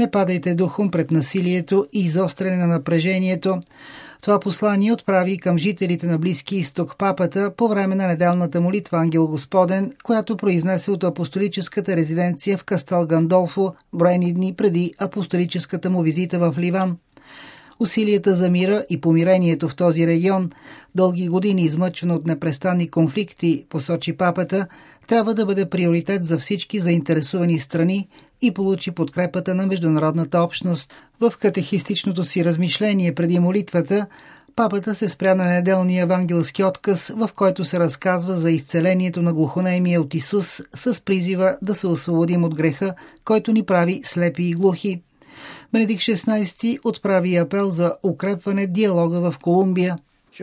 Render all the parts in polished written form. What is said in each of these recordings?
Не падайте духом пред насилието и изостряне на напрежението. Това послание отправи към жителите на Близки изток папата по време на неделната молитва Ангел Господен, която произнесе от апостолическата резиденция в Кастел Гандолфо броени дни преди апостолическата му визита в Ливан. Усилията за мира и помирението в този регион, дълги години измъчван от непрестанни конфликти, посочи папата, трябва да бъде приоритет за всички заинтересувани страни и получи подкрепата на международната общност. В катехистичното си размишление преди молитвата, папата се спря на неделния евангелски отказ, в който се разказва за изцелението на глухонемия от Исус с призива да се освободим от греха, който ни прави слепи и глухи. Бенедикт XVI отправи апел за укрепване диалога в Колумбия.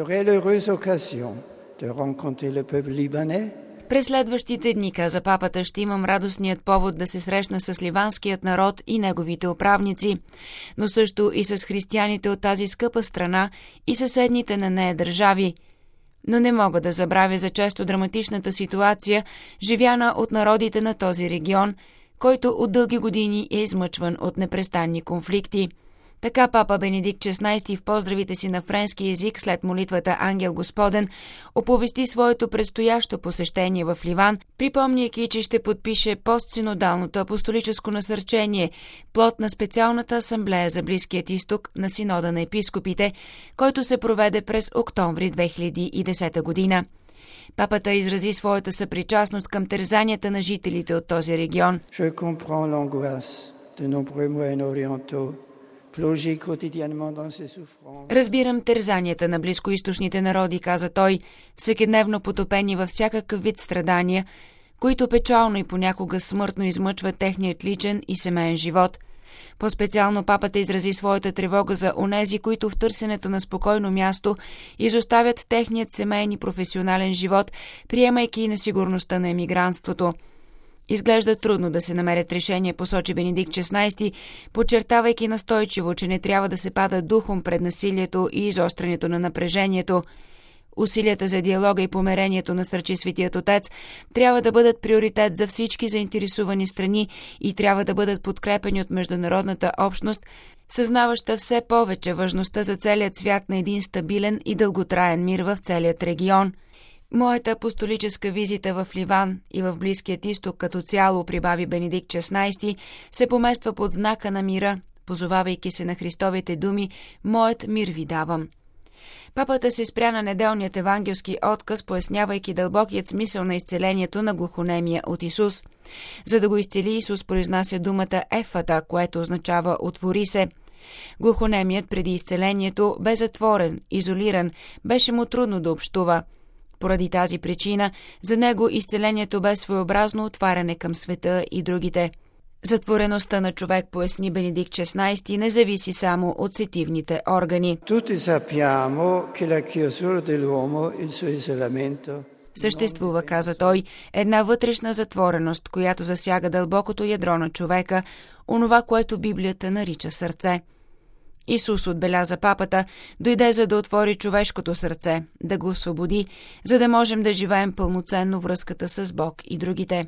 През следващите дни, каза папата, ще имам радостният повод да се срещна с ливанският народ и неговите управници, но също и с християните от тази скъпа страна и съседните на нея държави. Но не мога да забравя за често драматичната ситуация, живяна от народите на този регион, който от дълги години е измъчван от непрестанни конфликти. Така папа Бенедикт XVI в поздравите си на френски език след молитвата Ангел Господен оповести своето предстоящо посещение в Ливан, припомняйки, че ще подпише постсинодалното апостолическо насърчение, плод на специалната асамблея за Близкият изток на Синода на епископите, който се проведе през октомври 2010 година. Папата изрази своята съпричастност към терзанията на жителите от този регион. Разбирам терзанията на близкоизточните народи, каза той, всекидневно потопени във всякакъв вид страдания, които печално и понякога смъртно измъчват техният личен и семейен живот. По-специално папата изрази своята тревога за онези, които в търсенето на спокойно място изоставят техният семейен и професионален живот, приемайки и несигурността на емигрантството. Изглежда трудно да се намерят решения, посочи Бенедикт XVI, подчертавайки настойчиво, че не трябва да се пада духом пред насилието и изострянето на напрежението. Усилията за диалога и помирението, насърчи Светият Отец, трябва да бъдат приоритет за всички заинтересувани страни и трябва да бъдат подкрепени от международната общност, съзнаваща все повече важността за целият свят на един стабилен и дълготраен мир в целият регион. Моята апостолическа визита в Ливан и в Близкият изток като цяло, прибави Бенедикт XVI, се помества под знака на мира, позовавайки се на Христовите думи «Моят мир ви давам». Папата се спря на неделният евангелски отказ, пояснявайки дълбокият смисъл на изцелението на глухонемия от Исус. За да го изцели, Исус произнася думата «Ефата», което означава «отвори се». Глухонемият преди изцелението бе затворен, изолиран, беше му трудно да общува. Поради тази причина, за него изцелението бе своеобразно отваряне към света и другите. Затвореността на човек, поясни Бенедикт XVI, не зависи само от сетивните органи. Съществува, каза той, една вътрешна затвореност, която засяга дълбокото ядро на човека, онова, което Библията нарича сърце. Исус, отбеляза папата, дойде за да отвори човешкото сърце, да го освободи, за да можем да живеем пълноценно връзката с Бог и другите.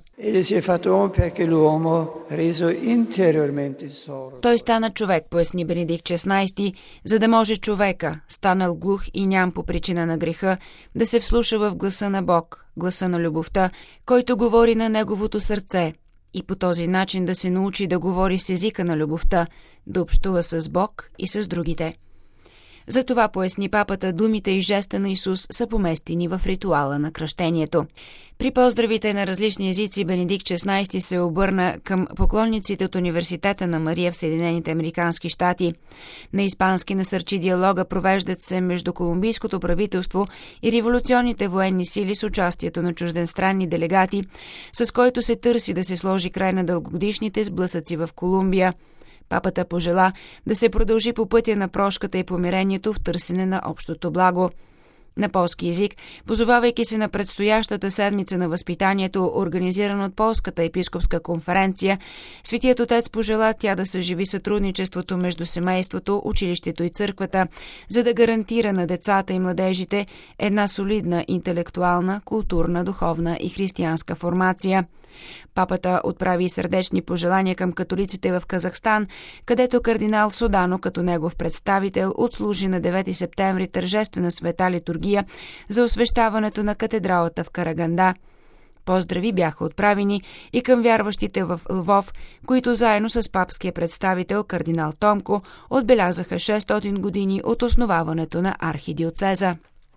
Той стана човек, поясни Бенедикт XVI, за да може човека, станал глух и ням по причина на греха, да се вслуша в гласа на Бог, гласа на любовта, който говори на неговото сърце, и по този начин да се научи да говори с езика на любовта, да общува с Бог и с другите. Затова, поясни папата, думите и жеста на Исус са поместени в ритуала на кръщението. При поздравите на различни езици Бенедикт XVI се обърна към поклонниците от Университета на Мария в Съединените американски щати. На испански насърчи диалога, провеждат се между колумбийското правителство и революционните военни сили с участието на чуждестранни делегати, с който се търси да се сложи край на дългогодишните сблъсъци в Колумбия. Папата пожела да се продължи по пътя на прошката и помирението в търсене на общото благо. На полски език, позовавайки се на предстоящата седмица на възпитанието, организирана от Полската епископска конференция, Светият Отец пожела тя да съживи сътрудничеството между семейството, училището и църквата, за да гарантира на децата и младежите една солидна интелектуална, културна, духовна и християнска формация. Папата отправи сърдечни пожелания към католиците в Казахстан, където кардинал Содано като негов представител отслужи на 9 септември тържествена света литургия за освещаването на катедралата в Караганда. Поздрави бяха отправени и към вярващите в Лвов, които заедно с папския представител кардинал Томко отбелязаха 600 години от основаването на архидиоцеза.